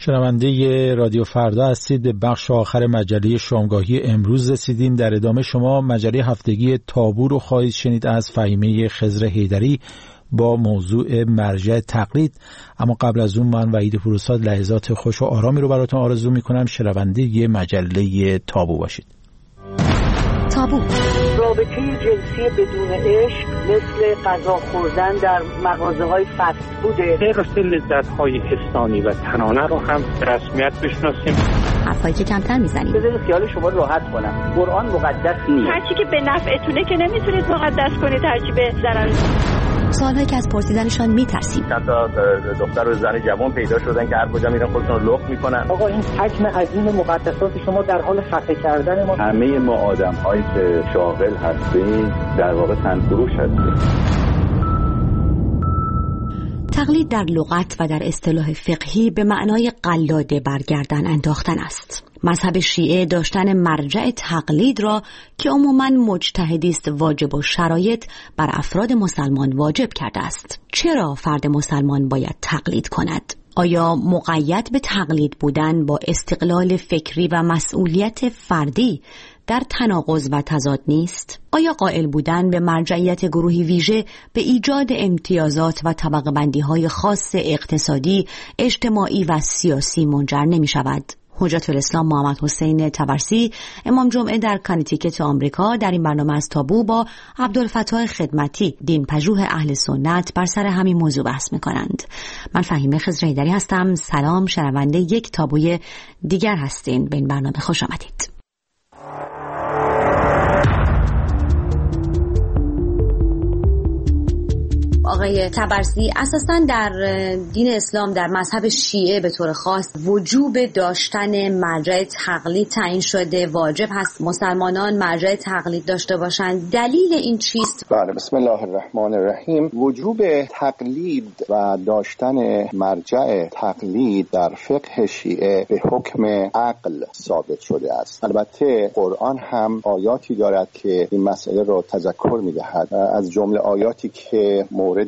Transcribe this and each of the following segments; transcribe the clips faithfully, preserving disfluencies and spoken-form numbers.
شنونده رادیو فردا هستید. به بخش آخر مجله شامگاهی امروز رسیدیم. در ادامه شما مجله هفتگی تابو رو خواهید شنید از فهیمه خضر حیدری با موضوع مرجع تقلید. اما قبل از اون من وحید فروساد لحظات خوش و آرامی رو براتون آرزو میکنم. شنونده مجله تابو باشید. تابو. رابطه جنسی بدون عشق مثل غذا خوردن در مغازه‌های فست فوده. غیر لذت‌های حسانی و تنانه رو هم رسمیت بشناسیم. حرفایی که کمتر میزنیم. بذارید خیال شما راحت کنم. قرآن مقدس نیست. هرچی که به نفعتونه که نمیتونید مقدس کنید، هرچی به ضرر. سوالایی که از پرسیدنشان میترسیم. چند تا دختر و زن جوان پیدا شدن که هر کجا میرن خودشون رو لخت میکنن. آقا این حجم عظیم مقدسات شما در حال خفه کردن ما. همه ما آدم‌هایی که شاغل هستیم در واقع تنفروش هستیم. تقلید در لغت و در اصطلاح فقهی به معنای قلاده برگردن انداختن است. مذهب شیعه داشتن مرجع تقلید را که عموماً مجتهدی است واجب و شرایط بر افراد مسلمان واجب کرده است. چرا فرد مسلمان باید تقلید کند؟ آیا مقید به تقلید بودن با استقلال فکری و مسئولیت فردی در تناقض و تضاد نیست؟ آیا قائل بودن به مرجعیت گروهی ویژه به ایجاد امتیازات و طبقه بندی های خاص اقتصادی، اجتماعی و سیاسی منجر نمی شود؟ حجت الاسلام محمد حسین طبرسی، امام جمعه در کانتیکت آمریکا، در این برنامه از تابو با عبدالفتاح خدمتی، دین پژوه اهل سنت، بر سر همین موضوع بحث می‌کنند. من فهیمه خضر حیدری هستم. سلام، شنونده یک تابوی دیگر هستین. به این برنامه خوش آمدید. آقای طبرسی، اساساً در دین اسلام، در مذهب شیعه به طور خاص، وجوب داشتن مرجع تقلید تعیین شده. واجب هست مسلمانان مرجع تقلید داشته باشند. دلیل این چیست؟ بله، بسم الله الرحمن الرحیم. وجوب تقلید و داشتن مرجع تقلید در فقه شیعه به حکم عقل ثابت شده است. البته قرآن هم آیاتی دارد که این مسئله را تذکر می‌دهد. از جمله آیاتی که مورد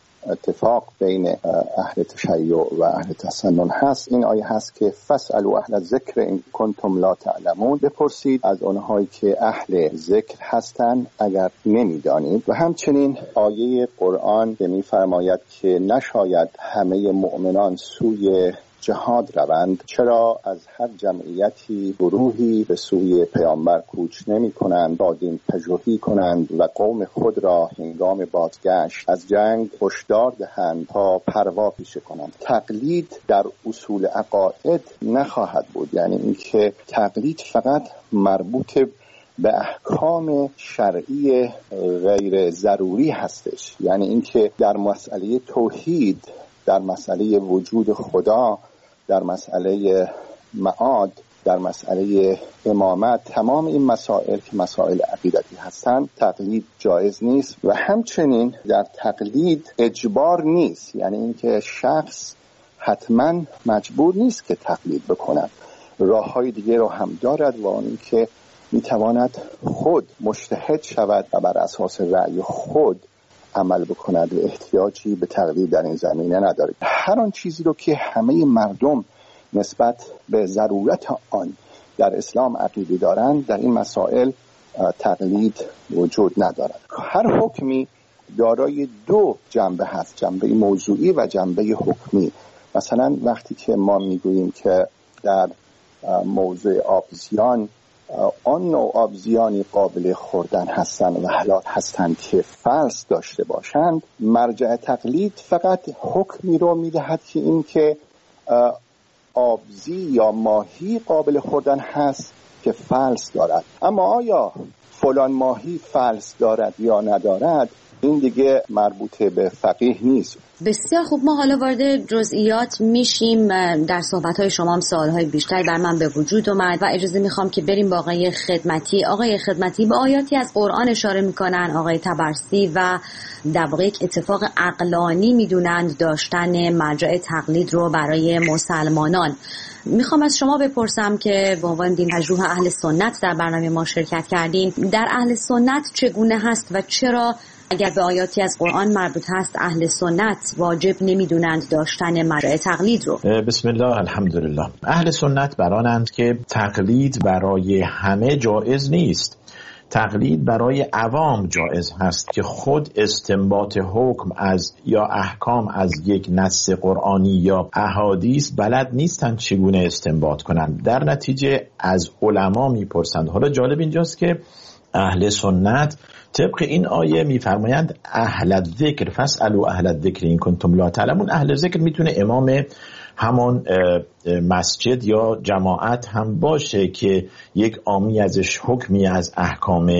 اتفاق بین اهل تشیع و اهل تسنن هست، این آیه هست که فاسألوا اهل الذکر ان کنتم لا تعلمون، بپرسید از آنهایی که اهل ذکر هستند اگر نمیدانید. و همچنین آیه قرآن که می‌فرماید که نشاید همه مؤمنان سوی جهاد روند، چرا از هر جمعیتی گروهی به سوی پیامبر کوچ نمی کنند تا دین پژوهی کنند و قوم خود را هنگام بازگشت از جنگ هشدار دهند تا پروا پیشه کنند. تقلید در اصول عقاید نخواهد بود، یعنی اینکه تقلید فقط مربوط به احکام شرعی غیر ضروری هستش، یعنی اینکه در مسئله توحید، در مسئله وجود خدا، در مسئله معاد، در مسئله امامت، تمام این مسائل که مسائل عقیدتی هستند، تقلید جایز نیست. و همچنین در تقلید اجبار نیست، یعنی اینکه شخص حتما مجبور نیست که تقلید بکند. راه‌های دیگه رو هم دارد و اون اینکه میتواند خود مجتهد شود و بر اساس رأی خود عمل بکند و احتیاجی به تقلید در این زمینه نداره. هر آن چیزی رو که همه مردم نسبت به ضرورت آن در اسلام عقیده دارند، در این مسائل تقلید وجود ندارد. هر حکمی دارای دو جنبه هست، جنبه موضوعی و جنبه حکمی. مثلا وقتی که ما میگوییم که در موضوع آبزیان، آن نوع آبزیانی قابل خوردن هستند و حلال هستند که فلس داشته باشند، مرجع تقلید فقط حکمی رو میدهد که این که آبزی یا ماهی قابل خوردن هست که فلس دارد. اما آیا فلان ماهی فلس دارد یا ندارد، این دیگه مربوط به فقیه نیست. بسیار خوب، ما حالا وارد جزئیات میشیم. در صحبت‌های شما هم سوال‌های بیشتری بر من به وجود اومد و اجازه میخوام که بریم با آقای خدمتی. آقای خدمتی، به آیاتی از قرآن اشاره میکنن آقای طبرسی و در واقع یک اتفاق عقلانی میدونند داشتن مرجع تقلید رو برای مسلمانان. میخوام از شما بپرسم که به عنوان دین پژوه اهل سنت در برنامه ما شرکت کردین، در اهل سنت چگونه هست و چرا اگر به آیاتی از قرآن مربوط هست اهل سنت واجب نمیدونند داشتن مرجع تقلید رو؟ بسم الله الحمدلله. اهل سنت برانند که تقلید برای همه جایز نیست. تقلید برای عوام جایز هست که خود استنباط حکم از یا احکام از یک نص قرآنی یا احادیث بلد نیستند چگونه استنباط کنند، در نتیجه از علما میپرسند. حالا جالب اینجاست که اهل سنت طبق این آیه میفرمایند اهل الذکر فاسألوا اهل الذکر این کنتم لا تعلمون. اهل ذکر میتونه امام همان مسجد یا جماعت هم باشه که یک عامی ازش حکمی از احکام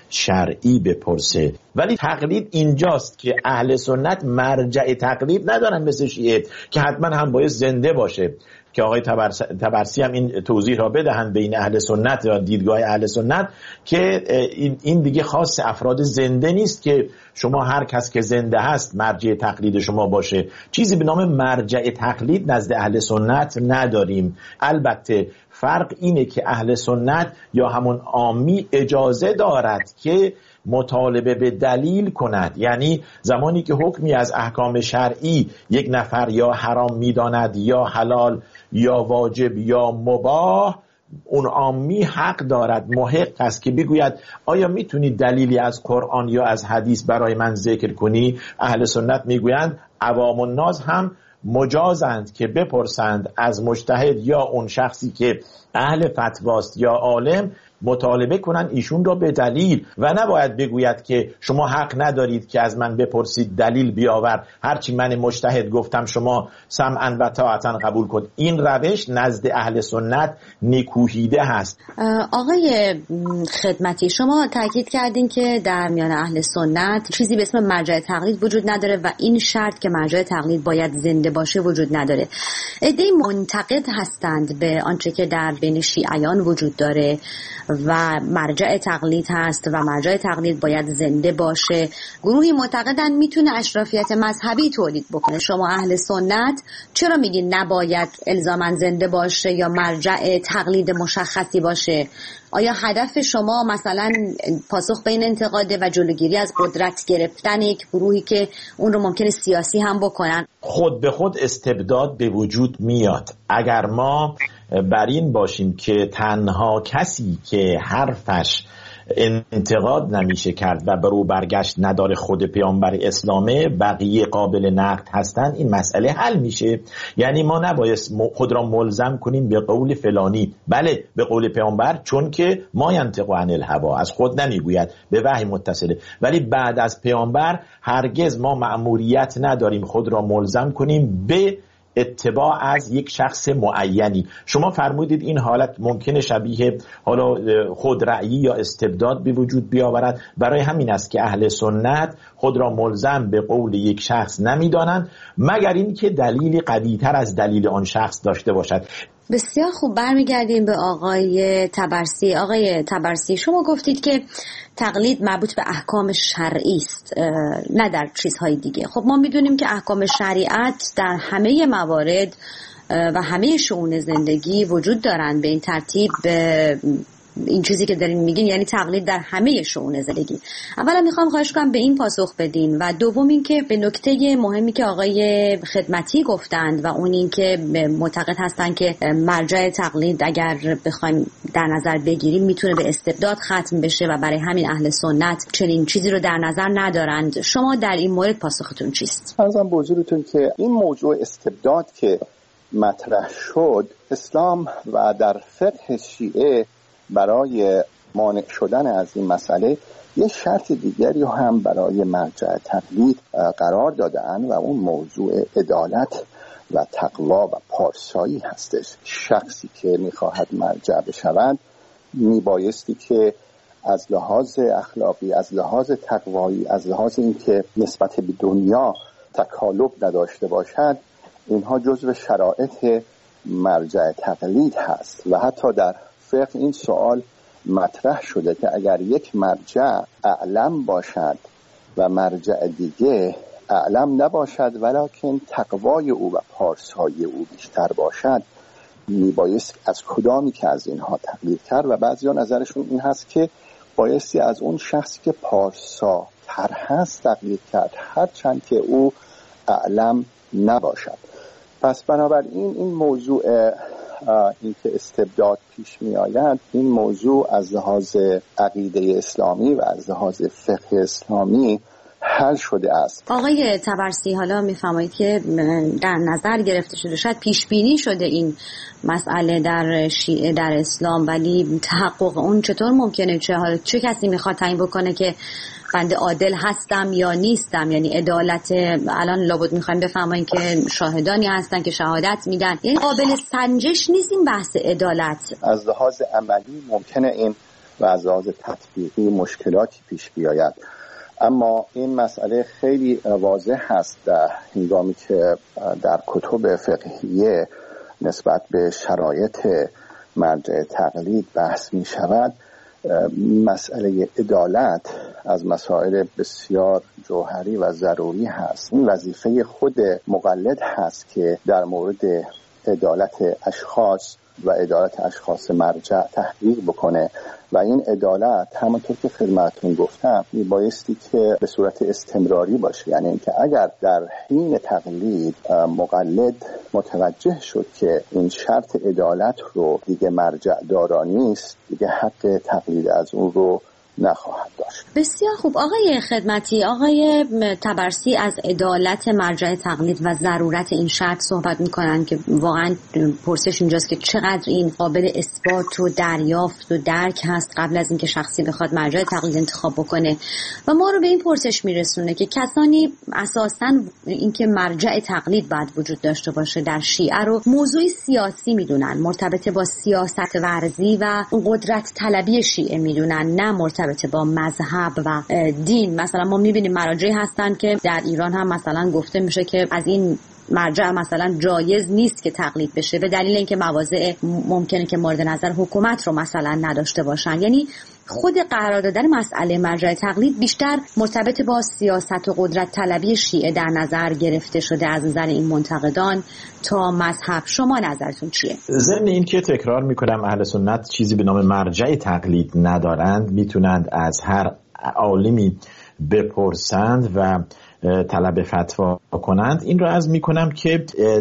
شرعی بپرسه. ولی تقلید اینجاست که اهل سنت مرجع تقلید ندارن مثل شیعه که حتما هم باید زنده باشه، که آقای طبرسی هم این توضیح را بدهند بین اهل سنت یا دیدگاه اهل سنت که این دیگه خاص افراد زنده نیست که شما هر کس که زنده هست مرجع تقلید شما باشه. چیزی به نام مرجع تقلید نزد اهل سنت نداریم. البته فرق اینه که اهل سنت یا همون عامی اجازه دارد که مطالبه به دلیل کند، یعنی زمانی که حکمی از احکام شرعی یک نفر یا حرام میداند یا حلال یا واجب یا مباح، اون عامی حق دارد، محق است که بگوید آیا میتونی دلیلی از قرآن یا از حدیث برای من ذکر کنی؟ اهل سنت میگویند عوام الناس هم مجازند که بپرسند از مجتهد یا اون شخصی که اهل فتواست یا عالم، مطالبه کنن ایشون را به دلیل و نباید بگوید که شما حق ندارید که از من بپرسید دلیل بیاور، هرچی من مجتهد گفتم شما سمعا و طاعتا قبول کن. این روش نزد اهل سنت نکوهیده هست. آقای خدمتی، شما تاکید کردین که در میان اهل سنت چیزی به اسم مرجع تقلید وجود نداره و این شرط که مرجع تقلید باید زنده باشه وجود نداره. عده‌ای منتقد هستند به آنچه که در بین شیعیان وجود داره و مرجع تقلید هست و مرجع تقلید باید زنده باشه. گروهی معتقدن میتونه اشرافیت مذهبی تولید بکنه. شما اهل سنت چرا میگین نباید الزاما زنده باشه یا مرجع تقلید مشخصی باشه؟ آیا هدف شما مثلا پاسخ به این انتقاده و جلوگیری از قدرت گرفتن یک گروهی که اون رو ممکنه سیاسی هم بکنن؟ خود به خود استبداد به وجود میاد. اگر ما بر این باشیم که تنها کسی که حرفش انتقاد نمیشه کرد و برو برگشت نداره خود پیامبر اسلامه، بقیه قابل نقد هستن، این مسئله حل میشه. یعنی ما نباید خود را ملزم کنیم به قول فلانی، بله به قول پیامبر، چون که ما ینطق عن الهوی، از خود نمیگوید، به وحی متصله. ولی بعد از پیامبر هرگز ما مأموریت نداریم خود را ملزم کنیم به اتباع از یک شخص معینی. شما فرمودید این حالت ممکنه شبیه حالا خودرأیی یا استبداد به وجود بیاورد. برای همین است که اهل سنت خود را ملزم به قول یک شخص نمیدانند مگر اینکه دلیلی قوی‌تر از دلیل آن شخص داشته باشد. بسیار خوب، برمیگردیم به آقای طبرسی. آقای طبرسی، شما گفتید که تقلید مربوط به احکام شرعی است، نه در چیزهای دیگه. خب ما میدونیم که احکام شریعت در همه موارد و همه شئون زندگی وجود دارن. به این ترتیب این چیزی که دارین میگین یعنی تقلید در همه شئون زندگی. اولا میخوام خواهش کنم به این پاسخ بدین و دوم این که به نکته مهمی که آقای خدمتی گفتند و اون این که معتقد هستن که مرجع تقلید اگر بخوایم در نظر بگیریم میتونه به استبداد ختم بشه و برای همین اهل سنت چنین چیزی رو در نظر ندارند. شما در این مورد پاسختون چیست؟ عرضم به حضورتون که این موضوع استبداد که مطرح شد، اسلام و در فقه شیعه برای مانع شدن از این مسئله یه شرط دیگری هم برای مرجع تقلید قرار دادن و اون موضوع عدالت و تقوا و پارسایی هستش. شخصی که میخواهد مرجع بشود میبایستی که از لحاظ اخلاقی، از لحاظ تقوایی، از لحاظ اینکه نسبت به دنیا تکالب نداشته باشد، اینها جزو شرایط مرجع تقلید هست. و حتی در فقه این سوال مطرح شده که اگر یک مرجع اعلم باشد و مرجع دیگه اعلم نباشد ولکن تقوای او و پارسایی او بیشتر باشد، میبایست از کدامی که از اینها تقلید کرد. و بعضیا نظرشون این هست که بایستی از اون شخصی که پارسا تر هست تقلید کرد، هرچند که او اعلم نباشد. پس بنابراین این موضوع این که استبداد پیش می آید، این موضوع از لحاظ عقیده اسلامی و از لحاظ فقه اسلامی حل شده است. آقای طبرسی، حالا میفرمایید که در نظر گرفته شده، شاید پیش بینی شده این مسئله در شیعه در اسلام، ولی تحقق اون چطور ممکنه؟ چه حالا چه کسی میخواد تعیین بکنه که بنده عادل هستم یا نیستم؟ یعنی عدالت الان لابد میخوایم بفهمیم که شاهدانی هستن که شهادت میدن، یعنی قابل سنجش نیست این بحث عدالت. از لحاظ عملی ممکنه این و از لحاظ تطبیقی مشکلاتی پیش بیاید، اما این مسئله خیلی واضح هست در هنگامی که در کتب فقهیه نسبت به شرایط مرجع تقلید بحث می شود. مسئله عدالت از مسائل بسیار جوهری و ضروری هست. این وظیفه خود مقلد هست که در مورد عدالت اشخاص و عدالت اشخاص مرجع تحقیق بکنه و این عدالت همونطور که خدمتتون گفتم میبایستی که به صورت استمراری باشه، یعنی اینکه اگر در حین تقلید مقلد متوجه شد که این شرط عدالت رو دیگه مرجع دارا نیست، دیگه حق تقلید از اون رو نخواهد داشت. بسیار خوب. آقای خدمتی، آقای طبرسی از عدالت مرجع تقلید و ضرورت این شرط صحبت میکنن که واقعا پرسش اینجاست که چقدر این قابل اثبات و دریافت و درک هست قبل از اینکه شخصی بخواد مرجع تقلید انتخاب بکنه و ما رو به این پرسش میرسونه که کسانی اساساً اینکه مرجع تقلید باید وجود داشته باشه در شیعه رو موضوعی سیاسی میدونن، مرتبط با سیاست ورزی و قدرت طلبی شیعه میدونن، نه مرتبط با مذهب و دین. مثلا ما میبینیم مراجعی هستن که در ایران هم مثلا گفته میشه که از این مرجع مثلا جایز نیست که تقلید بشه به دلیل اینکه مواضع ممکنه که مورد نظر حکومت رو مثلا نداشته باشن. یعنی خود قرار دادن مسئله مرجع تقلید بیشتر مرتبط با سیاست و قدرت طلبی شیعه در نظر گرفته شده از نظر این منتقدان تا مذهب. شما نظرتون چیه؟ ضمن این که تکرار میکنم اهل سنت چیزی به نام مرجع تقلید ندارند، میتونند از هر عالمی بپرسند و طلب فتوا کنند. این رو عرض میکنم که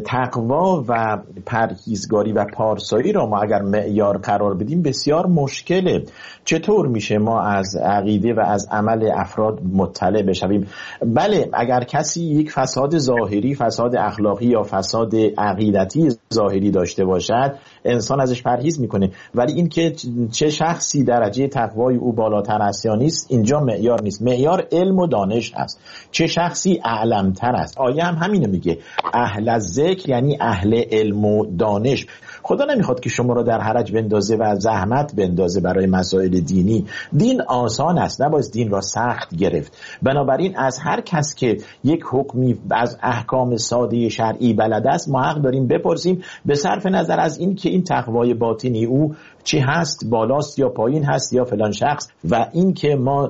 تقوا و پرهیزگاری و پارسایی را ما اگر معیار قرار بدیم بسیار مشکله. چطور میشه ما از عقیده و از عمل افراد مطلع بشویم؟ بله، اگر کسی یک فساد ظاهری، فساد اخلاقی یا فساد عقیدتی ظاهری داشته باشد انسان ازش پرهیز میکنه، ولی این که چه شخصی درجه تقوای او بالاتر است یا نیست اینجا معیار نیست. معیار علم و دانش هست. چه شخصی اعلم‌تر است. آیه هم همینو میگه، اهل ذکر یعنی اهل علم و دانش. خدا نمیخواد که شما را در حرج بندازه و زحمت بندازه برای مسائل دینی. دین آسان است، نباید دین را سخت گرفت. بنابراین از هر کس که یک حکمی از احکام ساده شرعی بلد است ما حق داریم بپرسیم، به صرف نظر از این که این تقوای باطنی او چی هست، بالاست یا پایین هست یا فلان شخص، و این که ما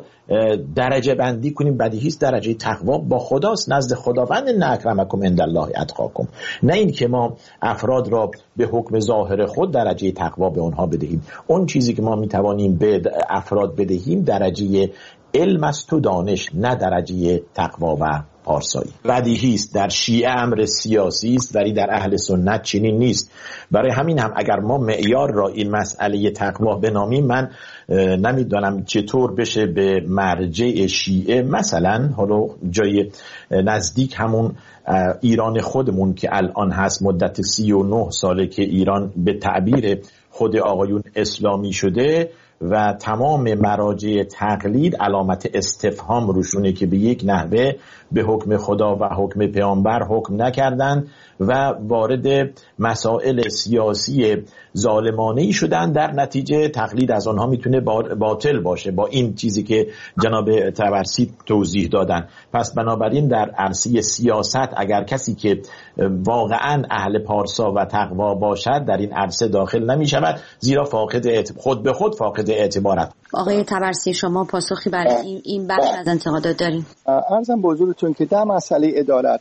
درجه بندی کنیم. بدیهی است درجه تقوا با خداست، نزد خداوند. نه اکرمکم عند الله اتقاکم. نه این که ما افراد را به حکم ظاهر خود درجه تقوا به اونها بدهیم. اون چیزی که ما میتوانیم به افراد بدهیم درجه علم است و دانش، نه درجه تقوا و پارسایی. بدیهی است در شیعه امر سیاسی است، ولی در اهل سنت چنین نیست. برای همین هم اگر ما معیار را این مسئله تقوا بنامیم، من نمیدانم چطور بشه به مرجع شیعه مثلا حالا جای نزدیک همون ایران خودمون که الان هست، مدت سی و نه ساله که ایران به تعبیر خود آقایون اسلامی شده و تمام مراجع تقلید علامت استفهام روشونه که به یک نحوه به حکم خدا و حکم پیامبر حکم نکردند و وارد مسائل سیاسی ظالمانه‌ای شدن. در نتیجه تقلید از آنها میتونه باطل باشه با این چیزی که جناب طبرسی توضیح دادن. پس بنابراین در عرصه سیاست اگر کسی که واقعا اهل پارسا و تقوا باشد در این عرصه داخل نمی شود، زیرا فاقد خود به خود فاقد اعتبارت. آقای طبرسی شما پاسخی برای این بخش از انتقادات داریم؟ عرضم به حضورتون که در مسئله عدالت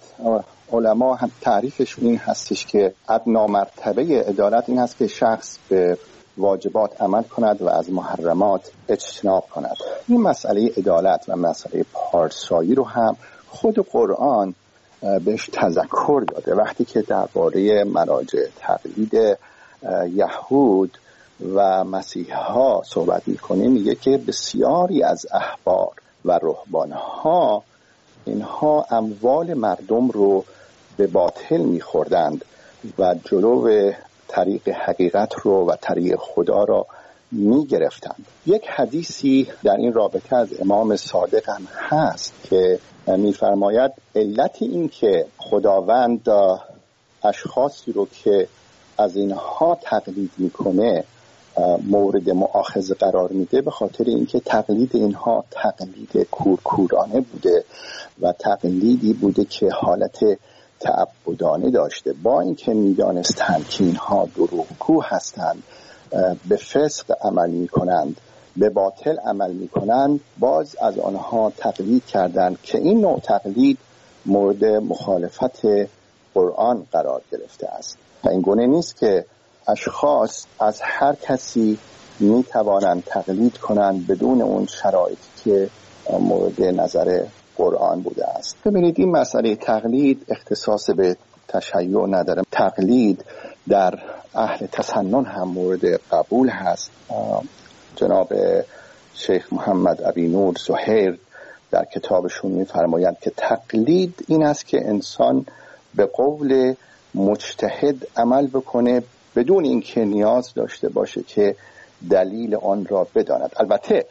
علما هم تعریفشون این هستش که ادنا مرتبه عدالت این هست که شخص به واجبات عمل کند و از محرمات اجتناب کند. این مسئله عدالت و مسئله پارسایی رو هم خود قرآن بهش تذکر داده وقتی که درباره مراجع تقلید یهود و مسیحا صحبت میکنه. میگه که بسیاری از احبار و رهبانها اینها اموال مردم رو به باطل میخوردند و جلو طریق حقیقت رو و طریق خدا را میگرفتند. یک حدیثی در این رابطه از امام صادق هم هست که میفرماید علت این که خداوند اشخاصی رو که از اینها تقلید میکنه مورد مؤاخذه قرار میده به خاطر اینکه تقلید اینها تقلید کورکورانه بوده و تقلیدی بوده که حالت تعبدانه داشته. با اینکه میدانستند که اینها دروغگو هستند، به فسق عمل میکنند، به باطل عمل میکنند، باز از آنها تقلید کردند که این نوع تقلید مورد مخالفت قرآن قرار گرفته است. و این گونه نیست که اشخاص از هر کسی میتوانند تقلید کنند بدون اون شرایطی که مورد نظر قرآن بوده است. ببینید این مسئله تقلید اختصاص به تشیع نداره. تقلید در اهل تسنن هم مورد قبول هست. جناب شیخ محمد ابی نور زهیر در کتابشون می‌فرمایند که تقلید این است که انسان به قول مجتهد عمل بکنه بدون اینکه نیاز داشته باشه که دلیل آن را بداند. البته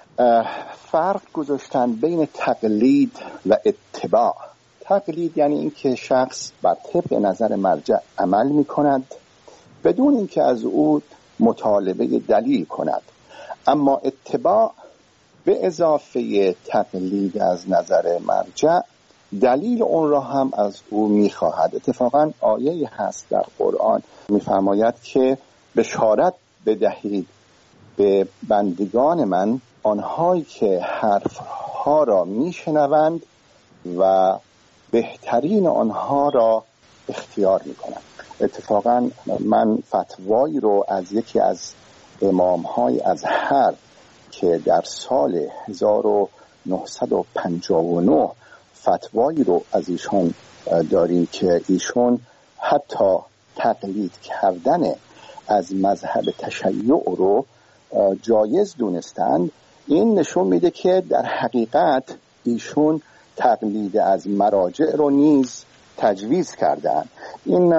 فرق گذاشتن بین تقلید و اتباع. تقلید یعنی اینکه شخص بر طبق نظر مرجع عمل می‌کند بدون اینکه از او مطالبه دلیل کند. اما اتباع به اضافه تقلید از نظر مرجع دلیل اون را هم از او میخواهد. اتفاقا آیه هست در قرآن میفرماید که بشارت بدهید به بندگان من آنهایی که حرفها را میشنوند و بهترین آنها را اختیار میکنند. اتفاقا من فتوایی رو از یکی از امامهای ازهر که در سال هزار و نهصد و پنجاه و نه فتوایی رو از ایشون داریم که ایشون حتی تقلید کردن از مذهب تشیع رو جایز دونستند. این نشون میده که در حقیقت ایشون تقلید از مراجع رو نیز تجویز کردن. این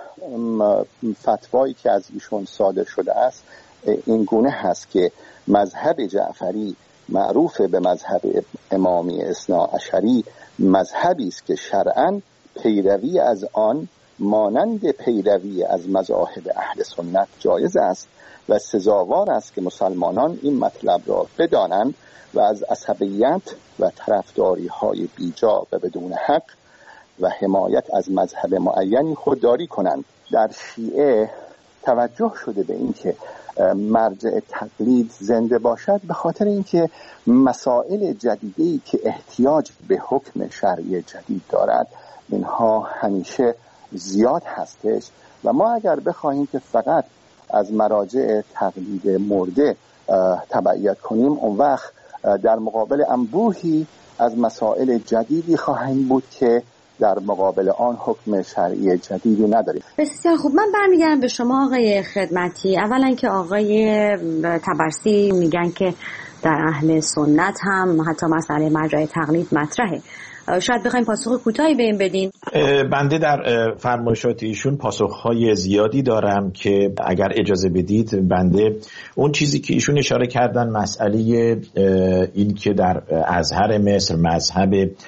فتوایی که از ایشون صادر شده است این گونه هست که مذهب جعفری معروف به مذهب امامی اثنا عشری مذهبی است که شرعاً پیروی از آن مانند پیروی از مذاهب اهل سنت جایز است و سزاوار است که مسلمانان این مطلب را بدانند و از عصبیت و طرفداری های بیجا و بدون حق و حمایت از مذهب معینی خودداری کنند. در شیعه توجه شده به این که مرجع تقلید زنده باشد به خاطر اینکه مسائل جدیدی که احتیاج به حکم شرعی جدید دارد اینها همیشه زیاد هستش و ما اگر بخواهیم که فقط از مراجع تقلید مرده تبعیت کنیم اون وقت در مقابل انبوهی از مسائل جدیدی خواهیم بود که در مقابل آن حکم شرعی جدیدی نداریم. بسیار خوب، من برمیگردم به شما آقای خدمتی. اولا که آقای تبرسی میگن که در اهل سنت هم حتی مسئله مرجع تقلید مطرحه. شاید بخوایم پاسخ کوتاهی به این بدین. بنده در فرمایشات ایشون پاسخهای زیادی دارم که اگر اجازه بدید بنده اون چیزی که ایشون اشاره کردن مسئله این که در ازهر مصر مذهب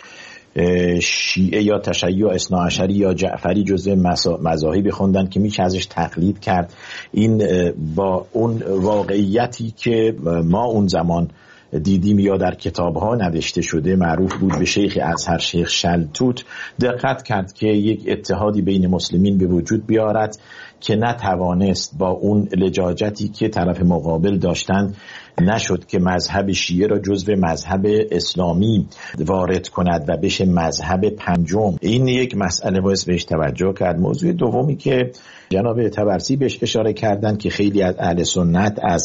شیعه یا تشیع اثنا عشری یا جعفری جزء مذاهبی خوندن که میشه ازش تقلید کرد، این با اون واقعیتی که ما اون زمان دیدیم یا در کتاب‌ها نوشته شده معروف بود به شیخ ازهر شیخ شلتوت دقت کرد که یک اتحادی بین مسلمین به وجود بیارد که نتوانست با اون لجاجتی که طرف مقابل داشتند نشد که مذهب شیعه را جزو مذهب اسلامی وارد کند و بشه مذهب پنجم. این یک مسئله باعث بهش توجه کرد. موضوع دومی که جناب تبرسی بهش اشاره کردن که خیلی از اهل سنت از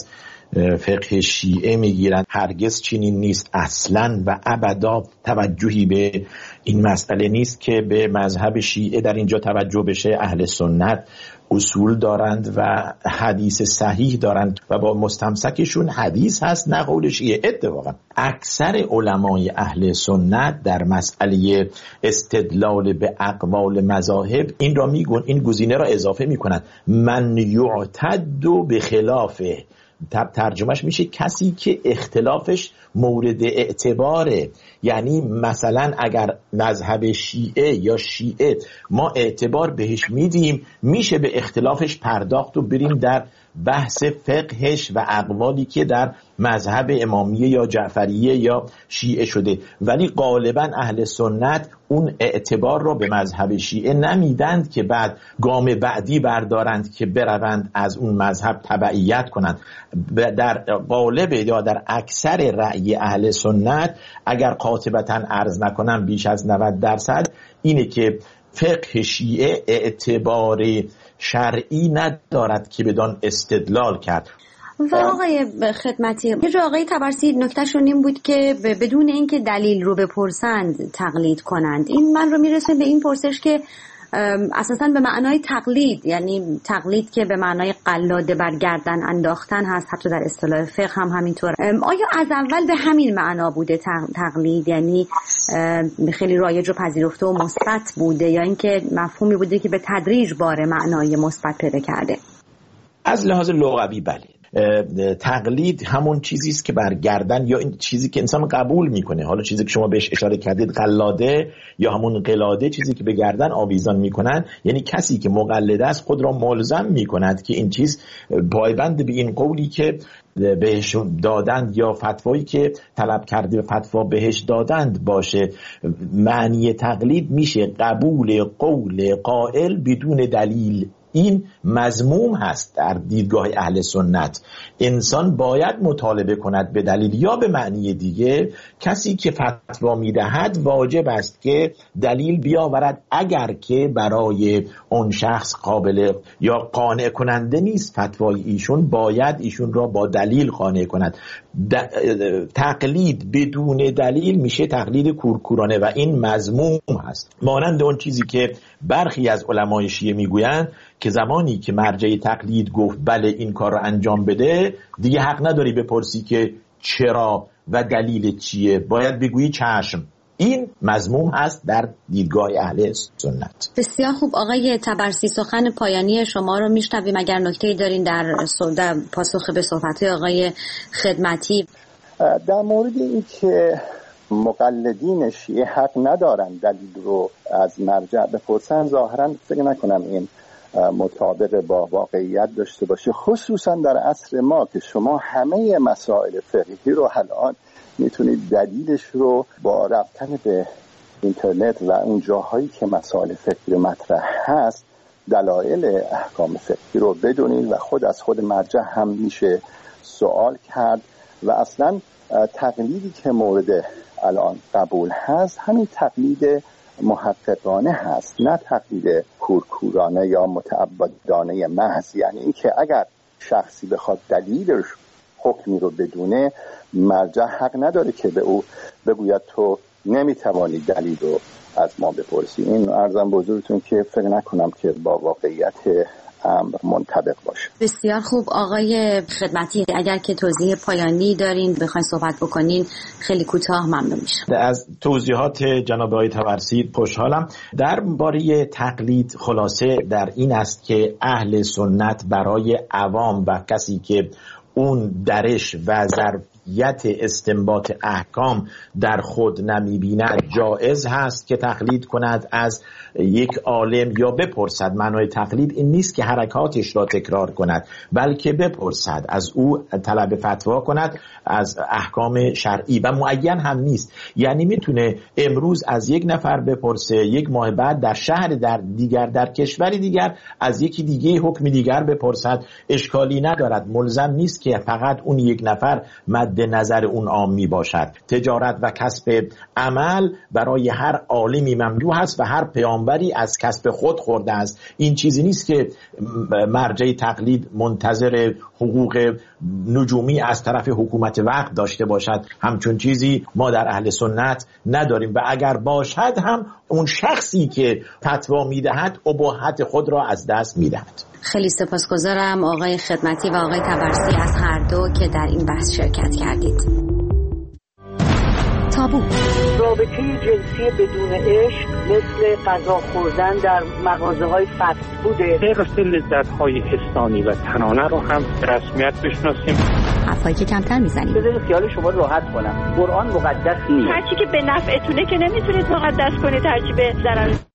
فقه شیعه میگیرند. هرگز چنین نیست، اصلا و ابدا توجهی به این مسئله نیست که به مذهب شیعه در اینجا توجه بشه. اهل سنت اصول دارند و حدیث صحیح دارند و با مستمسکشون حدیث هست نه قول شیعه. اتفاقا اکثر علمای اهل سنت در مسئله استدلال به اقوال مذاهب این را میگن، این گزینه را اضافه میکنند: من یعتد به خلافه. ترجمهش میشه کسی که اختلافش مورد اعتباره. یعنی مثلا اگر مذهب شیعه یا شیعه ما اعتبار بهش میدیم، میشه به اختلافش پرداخت و بریم در بحث فقهش و اقوالی که در مذهب امامیه یا جعفریه یا شیعه شده. ولی غالبا اهل سنت اون اعتبار رو به مذهب شیعه نمیدند که بعد گام بعدی بردارند که بروند از اون مذهب تبعیت کنند. در غالب یا در اکثر رأی اهل سنت، اگر قاطبتا عرض نکنم بیش از نود درصد، اینه که فقه شیعه اعتبار شرعی ندارد که بدان استدلال کرد. و آقای خدمتی، یه جا آقای طبرسی نکتهشون این بود که بدون اینکه دلیل رو بپرسند تقلید کنند. این من رو میرسه به این پرسش که اساساً به معنای تقلید، یعنی تقلید که به معنای قلاده بر گردن انداختن هست، حتی در اصطلاح فقه هم همینطور. آیا از اول به همین معنا بوده تقلید، یعنی خیلی رایج و پذیرفته و مثبت بوده، یا اینکه مفهومی بوده که به تدریج بار معنای مثبت پیدا کرده؟ از لحاظ لغوی بله. تقلید همون چیزی است که بر گردن، یا این چیزی که انسان قبول میکنه. حالا چیزی که شما بهش اشاره کردید قلاده یا همون قلاده، چیزی که به گردن آویزان میکنن، یعنی کسی که مقلد است خود را ملزم میکند که این چیز پایبند به این قولی که بهش دادند یا فتوایی که طلب کرده فتوا بهش دادند باشه. معنی تقلید میشه قبول قول قائل بدون دلیل. این مذموم هست در دیدگاه اهل سنت. انسان باید مطالبه کند به دلیل، یا به معنی دیگه کسی که فتوا میدهد واجب است که دلیل بیاورد. اگر که برای اون شخص قابل یا قانع کننده نیست فتوای ایشون، باید ایشون را با دلیل قانع کند. تقلید بدون دلیل میشه تقلید کورکورانه و این مذموم هست. مانند اون چیزی که برخی از علمای شیعه میگویند که زمانی که مرجع تقلید گفت بله این کار رو انجام بده، دیگه حق نداری بپرسی که چرا و دلیل چیه، باید بگویی چشم. این مذموم هست در دیدگاه اهل سنت. بسیار خوب آقای طبرسی، سخن پایانی شما رو میشنویم. اگر نکته‌ای دارین در پاسخ به صحبت‌های آقای خدمتی. در مورد این که مقلدین شیعه حق ندارن دلیل رو از مرجع بپرسن، ظاهرا فکر نکنم این مطابق با واقعیت داشته باشه، خصوصا در عصر ما که شما همه مسائل فقهی رو الان میتونید دلیلش رو با رفتن به اینترنت و اون جاهایی که مسائل فقهی مطرح هست دلایل احکام فقهی رو بدونید و خود از خود مرجع هم میشه سوال کرد. و اصلا تقلیدی که مورد الان قبول هست همین تقلید محققانه هست، نه تقلید کورکورانه یا متعبدانه محض. یعنی اینکه اگر شخصی بخواد دلیلش حکمی رو بدونه، مرجع حق نداره که به او بگوید تو نمیتوانی دلیل رو از ما بپرسی. این عرضم بزرگتون که فکر نکنم که با واقعیت امر منطبق باشه. بسیار خوب آقای خدمتی، اگر که توضیح پایانی دارین بخواین صحبت بکنین خیلی کوتاه ممنون میشم. از توضیحات جناب آقای طبرسی خوشحالم. درباره تقلید خلاصه در این است که اهل سنت برای عوام و کسی که اون درش و ظرفیت استنباط احکام در خود نمی‌بیند جایز هست که تقلید کند از یک عالم یا بپرسد. معنای تقلید این نیست که حرکاتش را تکرار کند، بلکه بپرسد، از او طلب فتوا کند از احکام شرعی و معین هم نیست. یعنی میتونه امروز از یک نفر بپرسه، یک ماه بعد در شهر در دیگر در کشوری دیگر از یکی دیگه حکم دیگر بپرسد، اشکالی ندارد. ملزم نیست که فقط اون یک نفر مد مد نظر اون عام می باشد. تجارت و کسب عمل برای هر عالمی ممنوع است و هر پیامبری از کسب خود خورده است. این چیزی نیست که مرجع تقلید منتظر حقوق نجومی از طرف حکومت وقت داشته باشد. همچون چیزی ما در اهل سنت نداریم و اگر باشد هم اون شخصی که فتوا میدهد اباحت خود را از دست میدهد. خیلی سپاسگزارم آقای خدمتی و آقای تبرسی از هر دو که در این بحث شرکت کردید. تابو رابطه جنسی بدون عشق مثل غذا خوردن در مغازه‌های فست فوده. حفظ لذت‌های حسانی و تنانه رو هم رسمیت بشناسیم. حرفایی که کمتر میزنیم. بذارید خیال شما راحت کنم. قرآن مقدس نیست. هرچی که به نفعتونه که نمیتونید مقدس کنید، هرچی به ضرر